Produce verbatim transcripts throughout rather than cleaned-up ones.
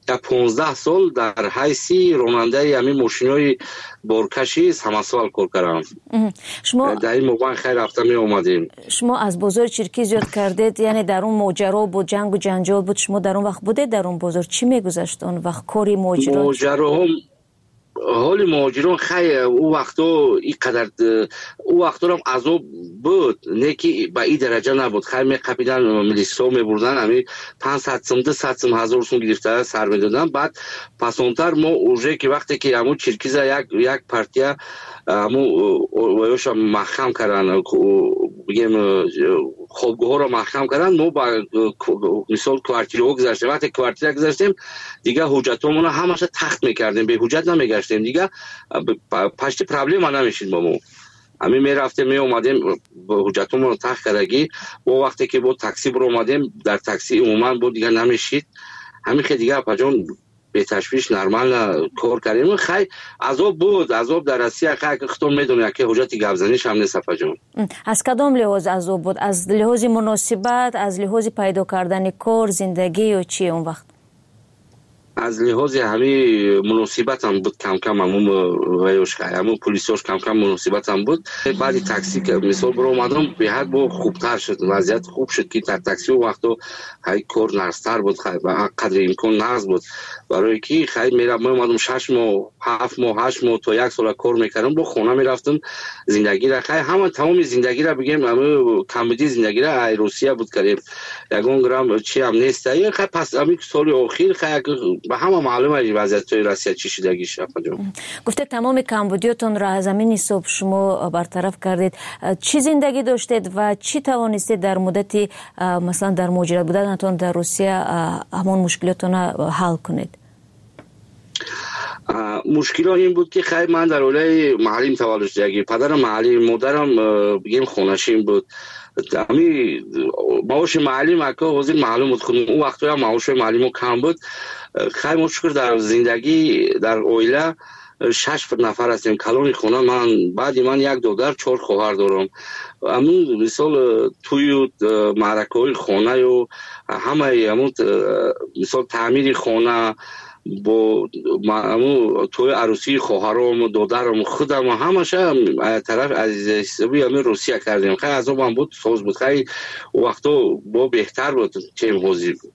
یا پانزده سال در حیثی راننده همین ماشینای بارکشی سمسوال کار کردم. شما در این موقع خیلی رفتم می اومدیم. شما از بازار چرکی زیاد کردید، یعنی در اون ماجرا بود، جنگ و جنجال بود، شما در اون وقت بودید در اون بازار؟ چی میگذشت اون وقت؟ کاری ماجرا ماجرا هم حال مهاجران خیلی او وقتا اینقدر او وقتا هم عذاب بود، نه که به این درجه نبود. خیلی میقپیدن ملیسا میبردن، همین پانصد سوم ده صد سوم هزار سوم گرفته سر میدادن. بعد پسانتر ما اوجه که وقتی که همون چرکیزا یک یک پارتیا همون ویوش محکم کردن، بگیم خوابگاه را محکم کردن، ما با مثال کوارتیرها گذاشتیم. وقتی کوارتیر گذاشتیم دیگه حجتمون همش تخت میکردیم، به حجت نمیگشتیم دیگه، پشت پرابلم نمیشید با ما. همین میرفتیم می اومدیم با حجتمون تخت کردگی. و وقتی که با تاکسی برو اومدیم در تاکسی عموما بود دیگه نمیشید. همین که دیگه پجان به تشویش نرمال کار کردیم. خیلی عذاب بود، عذاب در روسیه. خیلی خودتون میدونید که حجت گوزنیش هم نیست پجان. از کدام لحاظ عذاب بود؟ از لحاظ مناسبت، از لحاظ پیدا کردن کار، زندگی و چی اون وقت؟ از لحاظ همین مناسبت هم بود، کم کم همون ویوش همون پلیساش کم کم مناسبت هم بود. بعد تاکسی که مثال برو اومدم به حد با خوبتر شد، وضعیت خوب شد که در تاکسی و وقتا خیلی کار نرستر بود، خیلی قدر امکان نرز بود. برای که خیلی میرم من اومدم شش ماه هفت ماه هشت ماه تا یک سال کار میکردم، با خونه میرفتم زندگی را خیلی همه تمام زندگی را بگیم همه کمبودی زندگی را ای روسیه بود کردیم. یگان گرام چی هم نیست. خیلی پس همین سال اخیر خیلی به همه معلومه وضعیت توی روسیه چی شدگیش. گفته تمام کمبودیاتون را از زمین صبح شما برطرف کردید. چی زندگی داشتید و چی توانستید در مدتی مثلا در مهاجرت بودنتون در روسیه همون مشکلاتون حل کنید؟ مشکل این بود که خیلی من در اولای محلیم تولد شدگی، پدرم محلی، مادرم بگیم خونشین بود. امی معاش معلم اکا حاضر معلوم بود خودم اون وقتا هم معاش معلم کم بود. خیلی مشکل در زندگی در اویله شش نفر هستیم کلون خونه. من بعد من یک دختر چهار خواهر دارم. همون مثال توی معرکه های خانه و همه همون مثال تعمیر خانه با همون توی عروسی خواهرام دخترم خودم همش طرف عزیز حسابی همین روسیه کردیم. خیلی عذاب هم بود، سوز بود. خیلی وقتا با بهتر بود چه حوزی بود.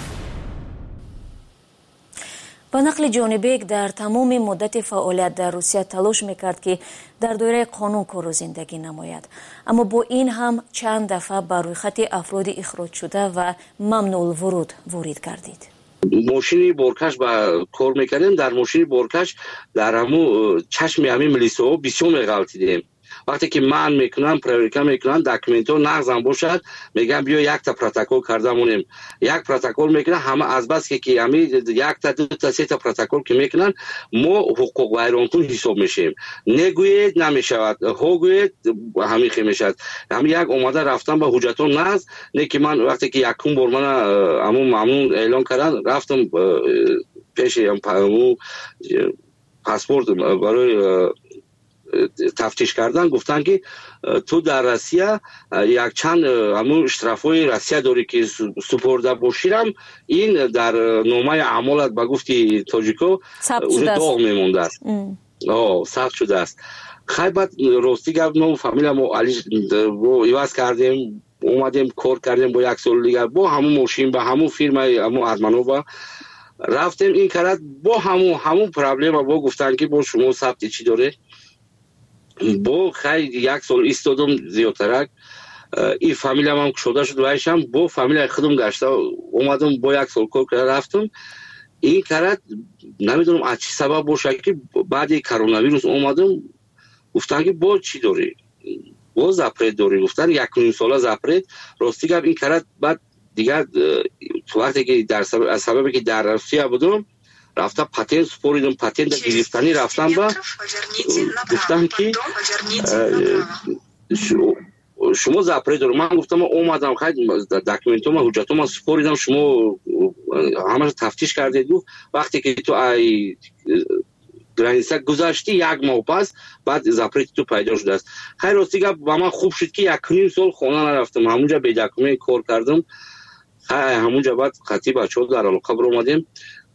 با نقل جانبیک در تمام مدت فعالیت در روسیه تلاش میکرد که در دایره قانون کار و زندگی نماید، اما با این هم چند دفعه بر روی خط افراد اخراج شده و ممنوع الورود وارد گردید. ماشینی بارکش با کار میکردیم، در ماشینی بارکش در همون چشم همین ملیسا بسیار میغلطیدیم. وقتی که من میکنم پروریکا میکنم داکیومنتو نقضم باشد میگم بیا یک تا پروتکل کردمونیم، یک پروتکل میکنن همه از بس که که همین یک تا دو تا سه تا پروتکل که میکنن ما حقوق ویرانکن حساب میشیم. نگوید نمیشود، هوگوید همین خی میشد. همین یک اومده رفتم با حجتون نقض نه که من وقتی که یکم بار من همون ممنون اعلان کردن رفتم پیش همون پاسپورت برای تفتیش کردن، گفتن که تو در روسیه یک چند همون اشترافای روسیه داری که سپرده باشیرم، این در نامه اعمالت به گفتی تاجیکو داغ میمونده است. آه سخت شده است. خیلی بعد راستی گفت نو فامیل ما علی ایواز کردیم اومدیم کار کردیم با یک سال دیگر با همون ماشین با همون فیرم همون ارمانووا رفتیم این کرد با همون همون پرابلم با گفتن که با شما ثبت چی داره. با خیلی یک سال ایستادم زیادترک این فامیل هم شده شد وایشم با فامیل خودم گشته اومدم با یک سال کار کرده رفتم. این کرد نمیدونم از چی سبب باشه که بعد کرونا ویروس اومدم گفتن که با چی داری با زپرت داری، گفتن یک نیم ساله زپرت. راستی گفت این کرد بعد دیگه تو وقتی که در سبب از سببی که در روسیه بودم رفتم پاتنت سپوریدم، پاتنت گرفتنی رفتم با گفتم که شما زپرت دارم. من گفتم اومدم خیلی داکیومنتوم حجتوم سپوریدم شما همه تفتیش کردید. وقتی که تو ای گرانیسا گذاشتی یک ماه پس بعد زپرت تو پیدا شده است. خیلی راستی گفت با من خوب شد که یک نیم سال خونه نرفتم، همونجا به داکیومنت کار کردم. همونجا بعد خطی بچه‌ها در علاقه بر اومدیم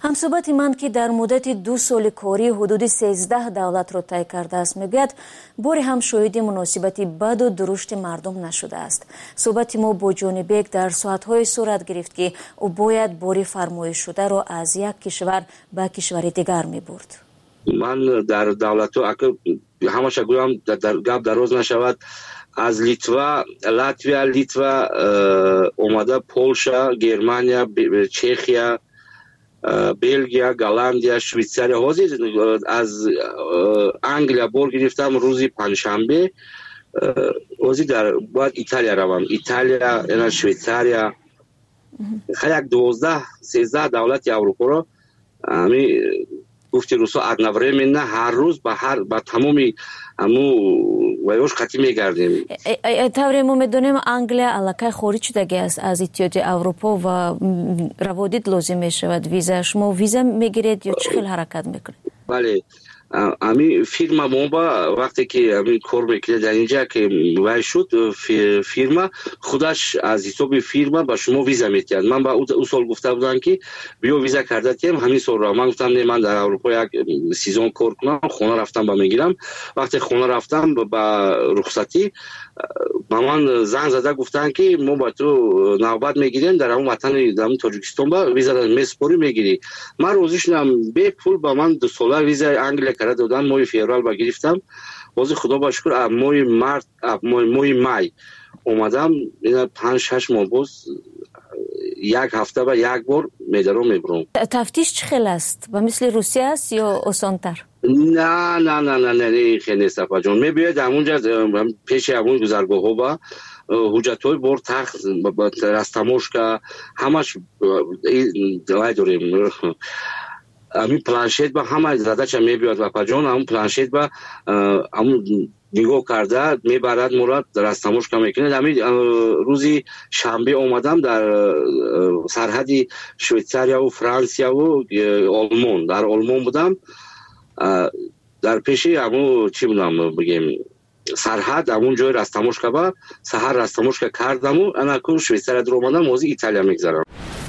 ҳамсӯҳбати ман ки дар муддати ду соли корӣ ҳудуди сенздаҳ давлатро тай кардааст мегӯяд боре ҳам шоҳиди муносибати баду дурушти мардум нашудааст. суҳбати мо бо ҷонибек дар соатҳое сурат гирифт ки ӯ бояд бори фармоишшударо аз як кишвар ба кишвари дигар мебурд. ман дар давлатҳо ҳамаша гӯям гап дароз нашавад, аз литва латвия литва омада полша германия чехия Бельгия, Голландия, Швейцария. ҳозир аз Англия бор гирифтам рӯзи панҷшанбе. ҳозир дар бояд Италия равам. Италия, яна Швейцария. як дувоздаҳ сенздаҳ давлати Аврупоро ами гуфти рӯсо одновременно ҳар рӯз ба ҳар ба тамоми аму ваёш қатӣ мегардем. тавре мо медонем Англия аллакай хориҷ шудаги аст аз Иттиҳоди Аврупо ва раводид лозим мешавад виза. шумо виза мегиред ё чӣ хел ҳаракат мекунед? бале ами фирма моба вақте ки ами кор мекунед дар инҷа ки вай шуд фирма худаш аз ҳисоби фирма ба шумо виза метиҳад. ман ба ӯ сол гуфта будам ки биё виза карда тием ҳамин сол рав. ман гуфтам не, ман дар Аврупо як сезон кор кунам, хона рафтам ба мегирам. вақте хона рафтам ба рухсатӣ ба ман занг зада гуфтанд ки мо ба ту навбат мегирем дар ҳамон ватани дар Тоҷикистон ба виза месупорӣ мегирӣ. ман розӣ шудам, бепул ба ман ду сола визаи Англия карда додан. моҳи феврал ба гирифтам. ҳозир худо ба шукр моҳи март моҳи май омадам. ина панҷ шаш моҳ боз як ҳафта ба як бор медаром мебурам. тафтиш чӣ хел аст? ба мисли Русия аст ё осонтар? на на на на не хеле нест апаҷон. мебиёед ҳамунҷа пеши ҳамун гузаргоҳҳо ба ҳуҷҷатҳои бор тахт растамошка ҳамаш вай дорем. ами планшет ба ҳама задача мебиёд ва паҷон ҳамун планшет ба ҳамун нигоҳ карда мебарад моро растамошка мекунад. ами рӯзи шанбе омадам дар сарҳади Швейтсарияву Франсияву Олмон. дар Олмон будам, дар пеши ҳамун чӣ будам бигем сарҳад ҳамун ҷои растамошка ба саҳар растамошка кардаму анаку Швейтсария дур омадам. ҳозир Италия мегзарам.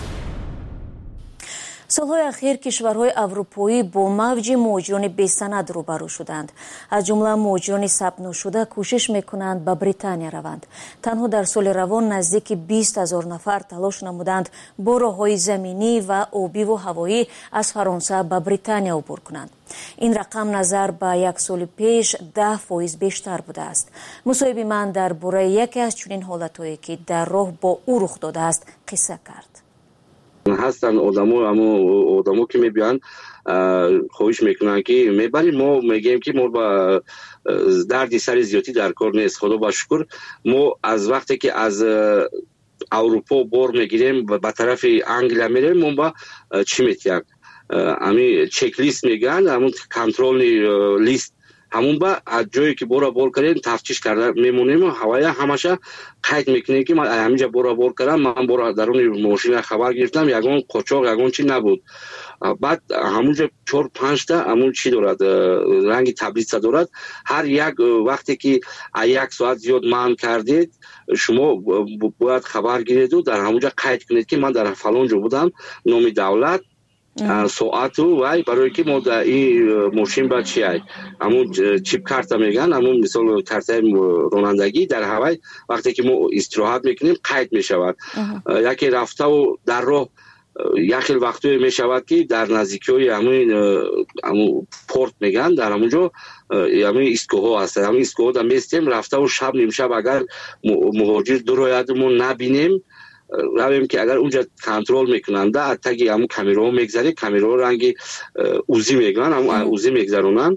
солҳои ахир кишварҳои аврупоӣ бо мавҷи муҳоҷирони бесанад рӯбарӯ шуданд. аз ҷумла муҳоҷирони сабтношуда кӯшиш мекунанд ба британия раванд. танҳо дар соли равон наздики бист ҳазор нафар талош намуданд бо роҳҳои заминӣ ва обиву ҳавоӣ аз фаронса ба британия убур кунанд. ин рақам назар ба як соли пеш даҳ фоиз бештар будааст. мусоҳиби ман дар бораи яке аз чунин ҳолатҳое ки дар роҳ бо ӯ рух додааст қисса кард. ҳастанд одамо амо одамо ки мебиёянд хоҳиш мекунанд ки мебарем. мо мегӯем ки мо ба дарди сари зиёдӣ дар кор нест. худо ба шукр мо аз вақте ки аз Аврупо бор мегирем ба тарафи Англия мерем, мо ба чӣ метиҳам ами чеклист мегӯянд, ҳамун контролни лист ҳамун ба аз ҷое ки бора бор кардем тафтиш карда мемонем. ҳавая ҳамаша қайд мекунем ки ман ҳаминҷа бора бор кардам, ман бора даруни мошина хабар гирифтам, ягон қочоқ ягон чӣ набуд. баъд ҳамунҷа чор панҷта ҳамун чӣ дорад, ранги таблица дорад. ҳар як вақте ки як соат зиёд манъ кардед шумо бояд хабар гиреду дар ҳамунҷа қайд кунед ки ман дар фалон ҷо будам, номи давлат, соату вай барое ки мо дар ин мошин ба чи ай ҳамун чип карта мегӯянд, ҳамун мисол картаи ронандагӣ дар ҳавай вақте ки мо истироҳат мекунем қайд мешавад. яке рафтаву дар роҳ як хел вақтое мешавад ки дар наздикиҳои ҳамун порт мегӯянд, дар ҳамунҷо ҳамин истгоҳҳо ҳастанд. ҳамин истгоҳҳо дар местем рафтаву шаб нимшаб агар муҳоҷир дурояду мо набинем, равем ки агар унҷа контрол мекунанда аз таги ҳамун камераҳо мегзаре, камераҳо ранги узи мегӯянд, ҳамун узи мегзаронанд,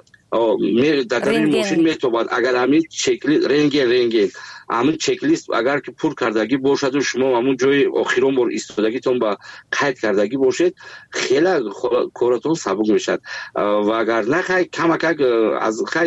дар даруни мошин метобад. агар ҳамин чекли рентген рентген ҳамин чеклист агар ки пур кардагӣ бошаду шумо ҳамун ҷои охирон бор истодагитон ба қайд кардагӣ бошед, хеле коратон сабук мешавад. ва агар на хай камакак аз хай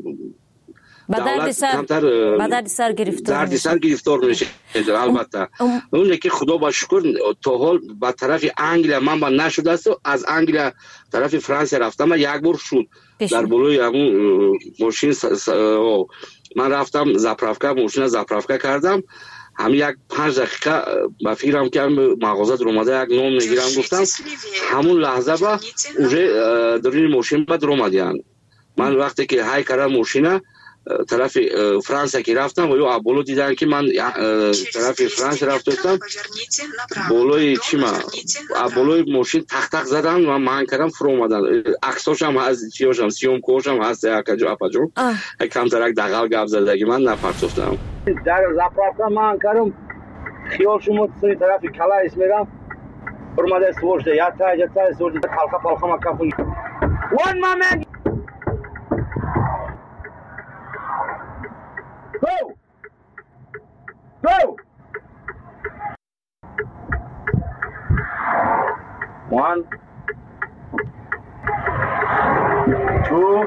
ба дарди сар гирифтор мешед. албатта оне ки худо ба шукр то ҳол ба тарафи Англия ман ба нашудасту, аз Англия тарафи Франсия рафтам, як бор шуд дар болои ҳамун мошин ман рафтам заправка, мошина заправка кардам. همین یک پنج دقیقه با فکرم که مغازه در اومده یک نان میگیرم گفتم همون لحظه با اوجه درین ماشین با در اومدیان. من وقتی که های کردم ماشینه طرف فرانسه که رفتم و یا بولو دیدن که من طرف فرانسه رفتم بولوی چی ما بولوی ماشین تق تق زدن و من کردم فرو اومدن عکساش هم هست چیاش هم سیوم کوش هم هست اکجو اپاجو کم ترک دقیق گپ زدگی من نپرتفتم در زپراتم من کردم خیال شما سوی طرف کلاس میرم اومده سوژده یا تا یا تا سوژده حلقه پلخه ما کافون one moment Go! Go! One, two.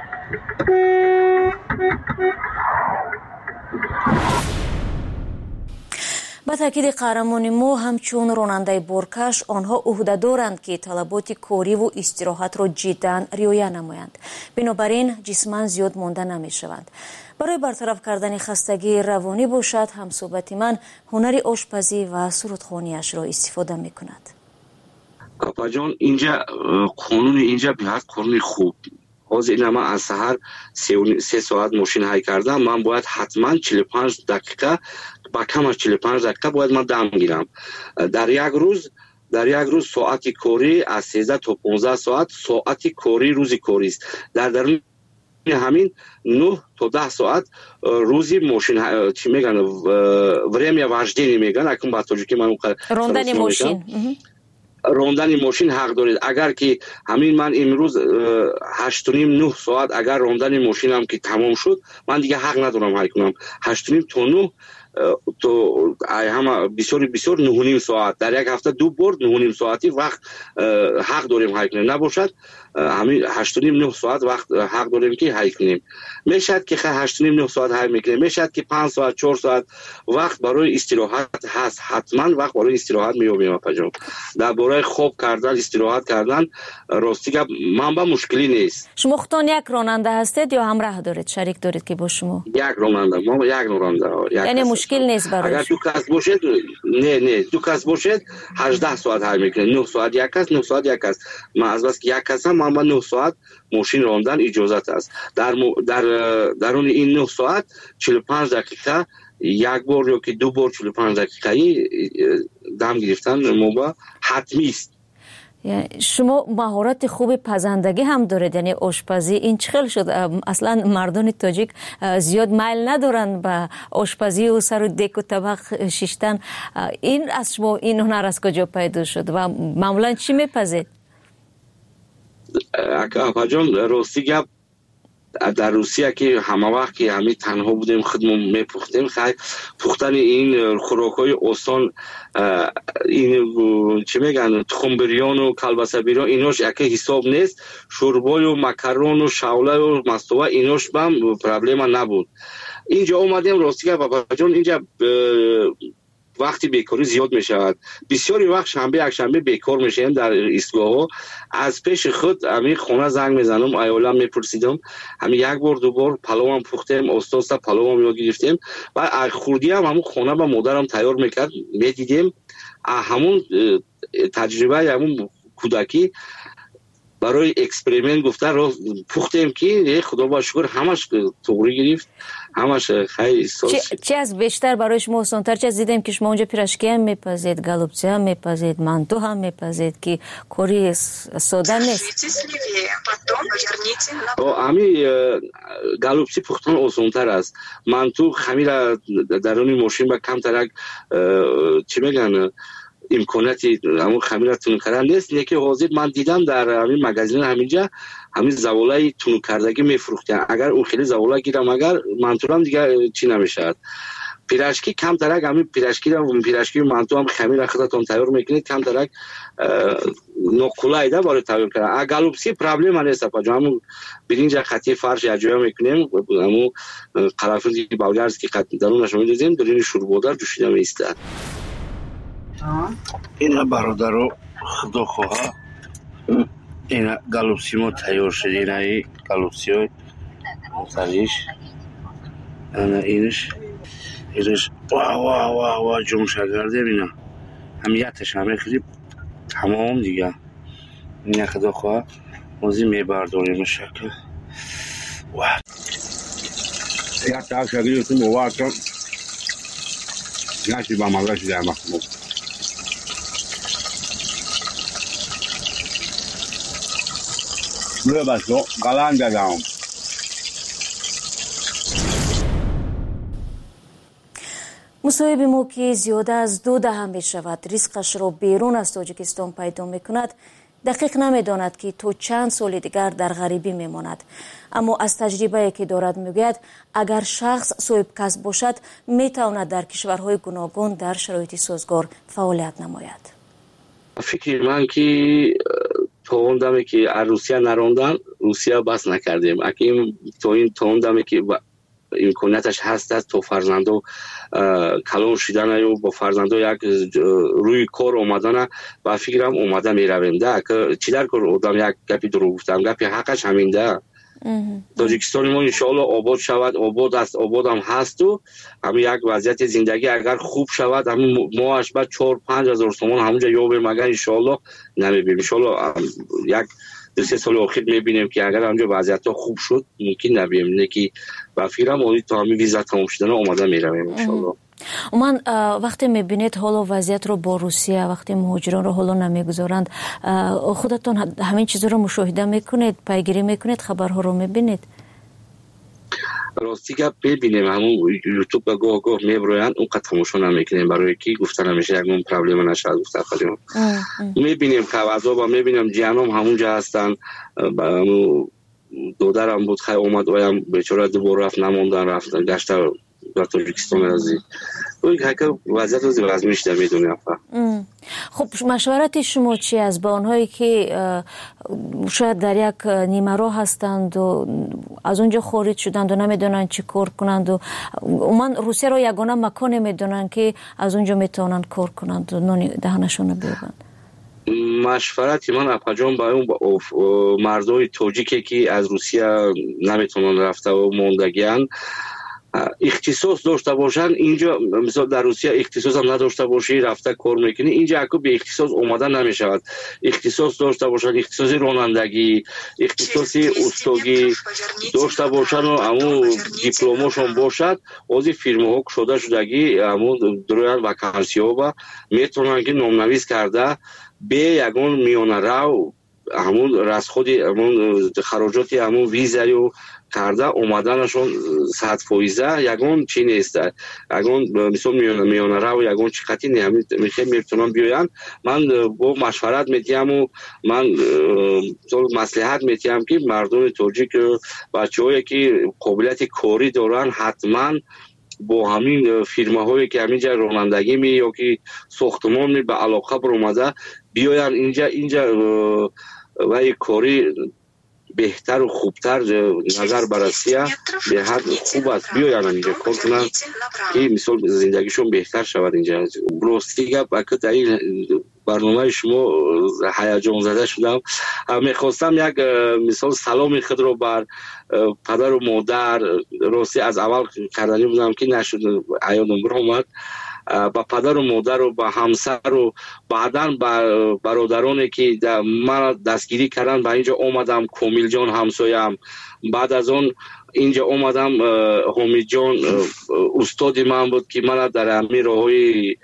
با تاکید قهرمان ما همچون راننده بارکش آنها عهده دارند که طلبات کاری و استراحت را جدا رعایت نمایند. بنابراین جسماً زیاد مانده نمی شوند. برای برطرف کردن خستگی روانی باشد همصحبت من هنر آشپزی و سرودخوانیش را استفاده می کند. کاپا جان اینجا قانون اینجا بیاد قانون خوب. حاضر این من از سحر سه ساعت ماشین های کردم من باید حتما چهل و پنج دقیقه با کم از چهل و پنج دقیقه باید من دم گیرم. در یک روز در یک روز ساعت کاری از سیزده تا پانزده ساعت ساعت کاری روزی کاری است. در درون همین نه تا ده ساعت روزی ماشین چی میگن время вождения میگن اکنون با توجه که من راندن ماشین راندن ماشین حق دارید. اگر که همین من امروز هشت و نیم نه ساعت اگر راندن ماشینم که تمام شد من دیگه حق ندارم هایی کنم هشت و نیم تا نه تو همه بسیار بسیار نه و نیم ساعت در یک هفته دو بار نه و نیم ساعتی وقت حق داریم هایی کنیم نباشد همین هشت و نیم نه ساعت وقت حق داریم که هایی کنیم. میشد که هشت و نیم نه ساعت هایی میکنیم میشد که پنج ساعت چهار ساعت وقت برای استراحت هست حتما وقت برای استراحت میابیم اپا در برای خوب کردن استراحت کردن راستی که من با مشکلی نیست. شما خودتان یک راننده هستید یا همراه دارید شریک دارید که با شما؟ یک راننده ما یک راننده یعنی مشکل نیست برای اگر دو کس باشد نه نه دو کس باشد هجده ساعت هایی میکنه نه ساعت یک کس نه ساعت یک کس من از بس که یک کس هم من با نه ساعت ماشین راندن اجازت است. در در درون این نه ساعت چهل و پنج دقیقه یک بار یا که دو بار چهل و پنج دقیقه دم گرفتن موبا حتمی است. شما مهارت خوب پزندگی هم دارید یعنی آشپزی این چخل شد اصلا مردان تاجیک زیاد میل ندارن به آشپزی و سر و دک و طبق شیشتن. این از شما این هنر از کجا پیدا شد و معمولا چی میپزید؟ اکا جان راستی گپ در روسیه که همه وقت که همه تنها بودیم خودمون میپختیم خیلی پختن این خوراکای آسان این چی میگن تخم بریان و کلبسه بریان ایناش اگه حساب نیست شوربای و مکرون و شوله و مستوه ایناش بهم پرابلم نبود. اینجا اومدیم راستی که بابا جان اینجا وقتی بیکاری زیاد می شود بسیاری وقت شنبه یک شنبه بیکار میشیم در ایستگاه ها از پیش خود همین خونه زنگ میزنم ایالم میپرسیدم همین یک بار دو بار پلو هم پختیم استاد پلو هم یاد گرفتیم و خوردی هم همون خونه با مادرم تیار میکرد میدیدیم همون تجربه همون کودکی برای اکسپریمنت گفته رو پختیم که خدا با شکر همش توری گرفت همش خیلی ساز. چی از بیشتر برای شما آسان‌تر چه دیدیم که شما اونجا پیراشکی هم میپزید گالوبچه هم میپزید مانتو هم میپزید که کاری ساده نیست. امی گالوبچه پختن آسان‌تر است. مانتو خمیر درون ماشین با کم ترک چی میگن امکاناتی همون خمیر تون کردن نیست. یکی حاضر من دیدم در همین مغازه همینجا همین زوالای تون کردگی میفروختن اگر اون خیلی زوالا گیرم اگر منطورم دیگه چی نمیشه. پیراشکی کم ترک همین پیراشکی رو پیراشکی منطور هم خمیر خودتون تیار میکنید کم ترک نوکولای ده برای تیار کردن. گالوبسی پرابلم نیست اپا جان همون برنج خطی فرش اجرا میکنیم همون قرنفل بلغارس که درونش میذاریم درین شوربودار جوشیده میسته. اینا برادرو خدا خواه اینا گالوبسی ما تیار شد اینا ای گالوبسی های مختلفش اینا اینش ایرش واه واه واه واه جون شگرده بینا همیتش همه خیلی تمام دیگه این خدا خواه موزی میبرداریم شکل واه یک تا شگری تو موارد کن نشی با مغلشی در مخمو روی بسو قلن دادم. مصاحب ما که زیاده از دو دهم می شود ریسکش را بیرون از تاجیکستان پیدا می کند دقیق نمی داند که تو چند سال دیگر در غریبی می ماند. اما از تجربه که دارد می گوید اگر شخص صاحب کسب باشد می تواند در کشورهای گوناگون در شرایط سازگار فعالیت نماید. فکر من که تا اون دمی که روسیه نراندن روسیه بس نکردیم اگه تا این تا اون دمی که امکانیتش هست است تو فرزندو کلان شدن یا با فرزندو یک روی کار اومدن با فکرم اومده میرویم ده که چی در کار آدم یک گپی درو گفتم گپی حقش همین ده تاجیکستان ما انشاءالله آباد شود آباد است آباد هم هست و همین یک وضعیت زندگی اگر خوب شود همین ماهش بعد چهار پنج هزار تومان همونجا یابیم اگر انشاءالله نمیبینیم انشاءالله یک دو سه سال آخر میبینیم که اگر همونجا وضعیت خوب شد ممکن نبیم نه که با فکرم آنی تا همین ویزا تمام شدن آماده میرویم انشاءالله. من وقتی میبینید حالا وضعیت رو با روسیه وقتی مهاجران رو حالا نمیگذارند خودتون همین چیز رو مشاهده میکنید پیگیری میکنید خبرها رو میبینید؟ راستی گپ ببینیم همون یوتیوب با گاه گاه میبرویند اون قد تماشا نمیکنیم برای کی گفتن همیشه یک اون پرابلم نشد گفت خودمون میبینیم خبرها با میبینیم جانم همونجا هستن دودرم بود خیلی اومد اویم بیچاره دوباره رفت نموندن رفتن گشتر در تاجیکستان ازی اون که وضعیت از وضعیتش نمیدونیم. خب مشورت شما چی از با آنهایی که شاید در یک نیمه راه هستند و از اونجا خارج شدند و نمیدونن چی کار کنند و من روسیه رو یگانه مکانی میدونن که از اونجا میتونن کار کنند و نانی دهنشون بیابند؟ مشورتی من اپاجان با اون مردای تاجیکی که از روسیه نمیتونن رفته و موندگیان اختصاص داشته باشن اینجا مثلا در روسیه اختصاص هم نداشته باشی رفته کار میکنی اینجا اکو به اختصاص اومدن نمیشود اختصاص داشته باشن اختصاص رانندگی اختصاص استاگی داشته باشن و همون دیپلمشون باشد از فیرما ها شده شدگی همون درویان وکانسی ها با میتونن که نامنویس کرده به یگون میانه رو همون رسخودی همون خراجاتی همون ویزایی و کرده اومدنشون صد فایزه یگون چی نیست یگون مثلا میانه میانه رو یگون چی خطی نمیشه میتونم بیاین من با مشورت میتیم و من مصلحت میتیم که مردم تاجیک بچه هایی که قابلیت کاری دارن حتما با همین فیرما هایی که همینجا رانندگی می یا که ساختمان می به علاقه برآمده بیاین اینجا اینجا و یک کاری بهتر و خوبتر نظر بررسیه به حد خوب است بیاین اینجا کار کنن که مثال زندگیشون بهتر شود اینجا. راستی گپ در این برنامه شما هیجان زده شدم میخواستم یک مثال سلام خود رو بر پدر و مادر راستی از اول کردنی بودم که نشد عیادم برآمد با پدر و مادر و با همسر و بعداً با برادرانی که من دستگیری کردن با اینجا اومدم کمیل جان همسایم بعد از اون اینجا اومدم حمید جان استادی من بود که من در همین راههای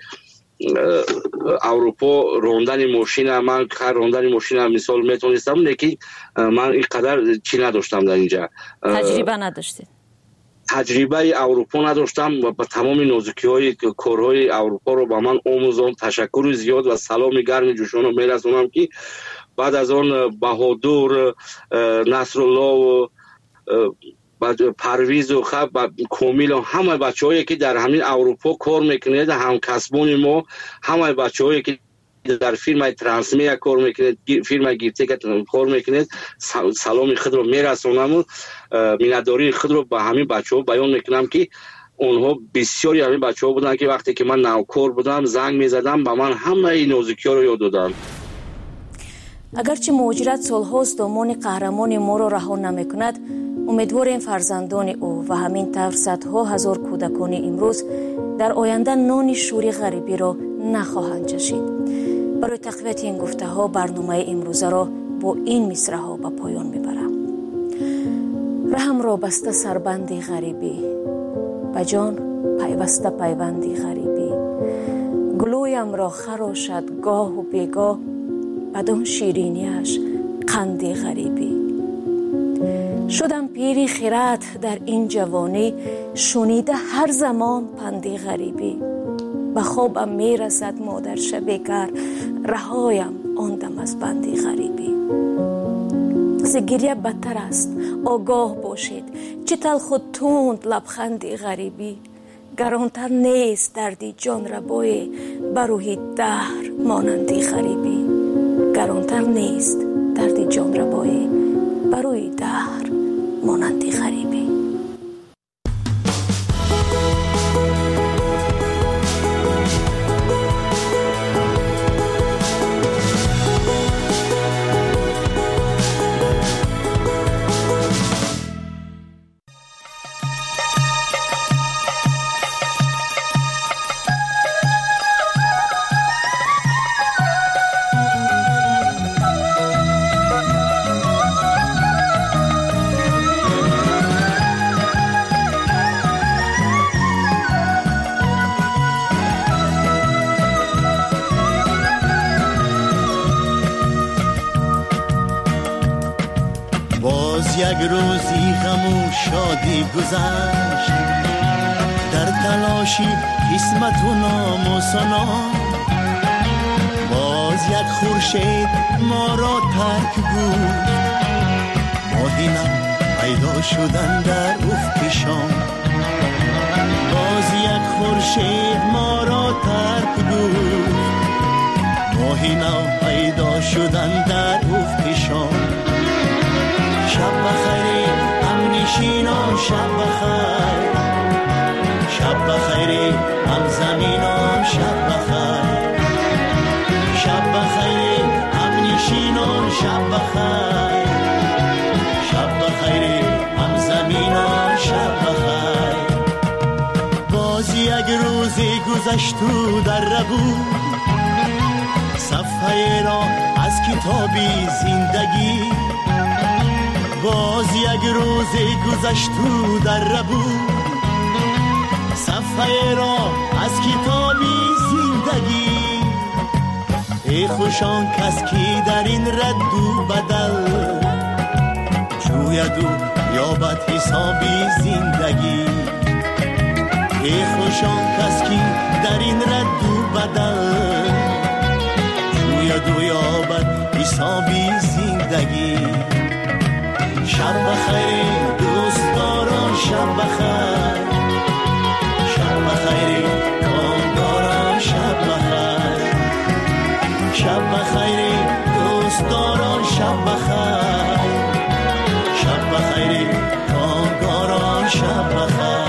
اروپا راندن ماشین من خر راندن ماشین مثال میتونستم لیکن من اینقدر چی نداشتم در اینجا تجربه نداشتید تجربه اروپا نداشتم و با تمام نازکی های کارهای اروپا رو با من آموزان تشکر زیاد و سلام گرم جوشان رو میرسونم که بعد از آن بهادر نصرالله و پرویز و خب و کمیل و همه بچه هایی که در همین اروپا کار میکنید هم کسبون ما همه بچه هایی که در فیلم ترانسمیا کار میکنید فیلم گیرته که کار میکنید سلام خود رو میرسونم و مینداری خود رو به همین بچه ها بیان میکنم که اونها بسیاری همین بچه ها بودن که وقتی که من نوکار بودم زنگ میزدم به من همه این نازکی ها رو یاد دادن. اگرچه مهاجرت سالهاست دامان قهرمان ما را رها نمیکند امیدواریم فرزندان او و همین طور صدها هزار کودکان امروز در آینده نان شوری غریبی را نخواهند چشید. برای تقویت این گفته ها برنامه امروزه را با این مصرع ها به پایان میبرم. رحم را بسته سربندی غریبی، به جان پیوسته پیوندی غریبی. گلویم را خراشد گاه و بیگاه، بدان شیرینیش قندی غریبی. شدم پیری خیرات در این جوانی، شنیده هر زمان پندی غریبی. به خوابم میرسد مادر شب کار، رهایم آندم از بندی غریبی. ز گریه بدتر است آگاه باشید، چه تلخ و تند لبخندی غریبی. گرانتر نیست دردی جان ربای، بروی دهر مانندی غریبی. گرانتر نیست دردی جان ربای، بروی دهر مانندی غریبی. یک روزی غم و شادی گذشت، در تلاشی قسمت و نام و سنا. باز یک خورشید ما را ترک بود، ماهی نم پیدا شدن در افق شام. باز یک خورشید ما را ترک بود، ماهی نم پیدا شدن در افق شام. شب بخیر هم نشینان، شب بخیر، شب بخیر هم زمینان، شب بخیر. شب بخیر هم نشینان، شب بخیر، شب بخیر هم زمینان، شب بخیر. باز یک روزی گذشت و در بود، صفحه را از کتابی زندگی. باز یک روزی گذشت و در بود، صفحه را از کتابی زندگی. ای خوشان کس کی در این رد و بدل، جوید و یابد حسابی زندگی. ای خوشان کس کی در این رد و بدل، جوید و یابد حسابی زندگی. شب بخیر دوستداران، شب بخیر، شب بخیر کامگاران، شب بخیر. شب بخیر دوستداران، شب بخیر، شب بخیر کامگاران، شب بخیر.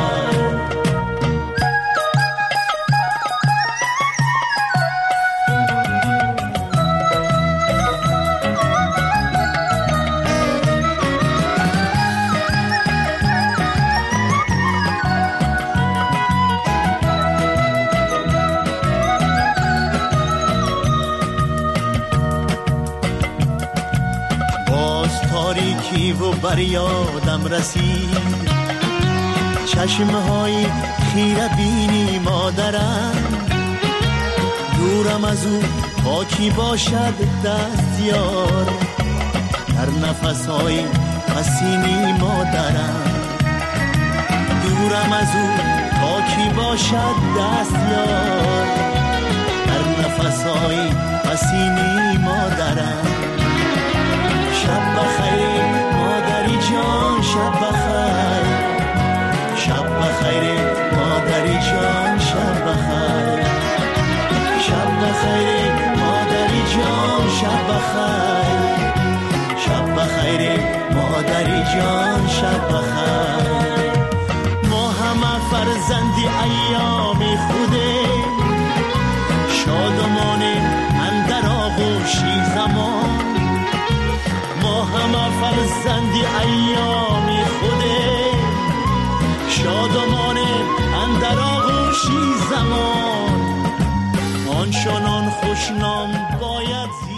و بر یادم رسید چشمهای خیره بینی مادرم. دورم از او پاکی باشد دستیار، در نفسهای حسینی مادرم. دورم از او پاکی باشد دستیار، در نفسهای حسینی مادرم. شب بخیر مادری جان، شب بخیر، شب بخیر مادری جان، شب بخیر. شب بخیر مادری جان، شب بخیر، شب بخیر مادری جان، شب بخیر. ما همه فرزندی ایام خوده، شادمانه اندر آغوشی زمان. ما همه فرزندی ایام خوده، شادمانه اندر آغوشی زمان آنچنان خوشنام باید زیاد